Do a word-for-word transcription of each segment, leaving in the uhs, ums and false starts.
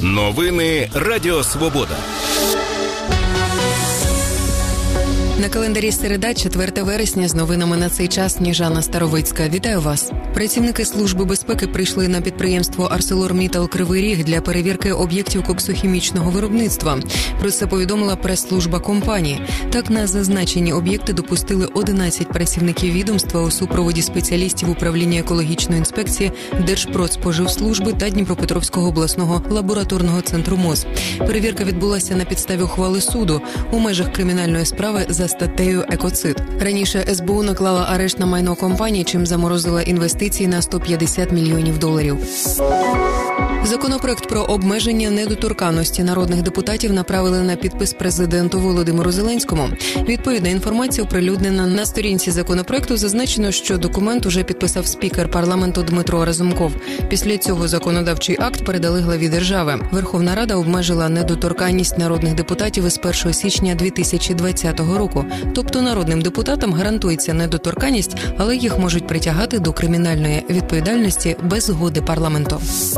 Новини Радіо Свобода. На календарі середа, четверте вересня, з новинами на цей час Сніжана Старовицька. Вітаю вас. Працівники Служби безпеки прийшли на підприємство «Арселормітал Кривий Ріг» для перевірки об'єктів коксохімічного виробництва. Про це повідомила прес-служба компанії. Так, на зазначені об'єкти допустили одинадцять працівників відомства у супроводі спеціалістів управління екологічної інспекції Держпродспоживслужби та Дніпропетровського обласного лабораторного центру МОЗ. Перевірка відбулася на підставі ухвали суду у межах кримінальної справи за статтею «Екоцид». Раніше ес бе у наклала арешт на майно компанії, чим заморозила інвестиції на сто п'ятдесят мільйонів доларів. Законопроект про обмеження недоторканності народних депутатів направили на підпис президенту Володимиру Зеленському. Відповідна інформація оприлюднена на сторінці законопроекту. Зазначено, що документ уже підписав спікер парламенту Дмитро Разумков. Після цього законодавчий акт передали главі держави. Верховна Рада обмежила недоторканність народних депутатів із першого січня дві тисячі двадцятого року. Тобто народним депутатам гарантується недоторканність, але їх можуть притягати до кримінальної відповідальності без згоди парламенту.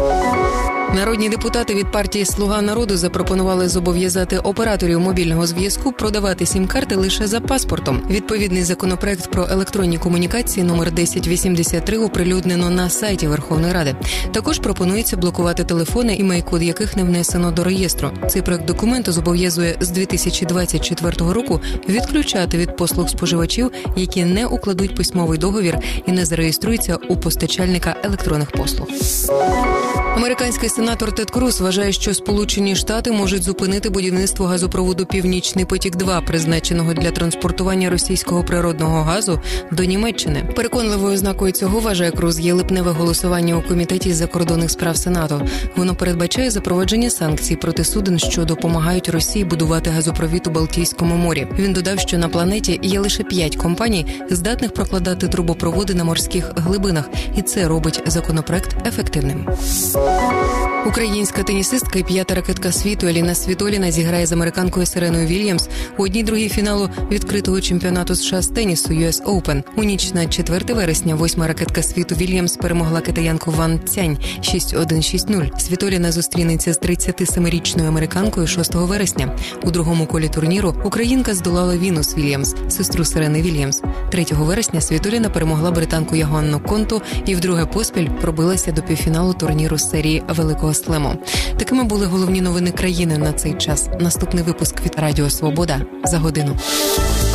Народні депутати від партії «Слуга народу» запропонували зобов'язати операторів мобільного зв'язку продавати сім-карти лише за паспортом. Відповідний законопроект про електронні комунікації номер десять вісімдесят три оприлюднено на сайті Верховної Ради. Також пропонується блокувати телефони, імей-код яких не внесено до реєстру. Цей проект документу зобов'язує з дві тисячі двадцять четвертого року відключати від послуг споживачів, які не укладуть письмовий договір і не зареєструються у постачальника електронних послуг. Американський сенатор Тед Круз вважає, що Сполучені Штати можуть зупинити будівництво газопроводу «Північний потік-два», призначеного для транспортування російського природного газу до Німеччини. Переконливою ознакою цього, вважає Круз, є липневе голосування у Комітеті з закордонних справ Сенату. Воно передбачає запровадження санкцій проти суден, що допомагають Росії будувати газопровід у Балтійському морі. Він додав, що на планеті є лише п'ять компаній, здатних прокладати трубопроводи на морських глибинах, і це робить законопроект ефективним. Українська тенісистка і п'ята ракетка світу Еліна Світоліна зіграє з американкою Сереною Вільямс у одній-другій фіналу відкритого чемпіонату США з тенісу ю ес Open. У ніч на четверте вересня восьма ракетка світу Вільямс перемогла китаянку Ван Цянь шість один - шість нуль. Світоліна зустрінеться з тридцятисемирічною американкою шостого вересня. У другому колі турніру українка здолала Вінус Вільямс, сестру Серени Вільямс. третього вересня Світоліна перемогла британку Ягонну Конту і вдруге поспіль пробилася до півфіналу турніру з серії Великого Слему. Такими були головні новини країни на цей час. Наступний випуск від Радіо Свобода за годину.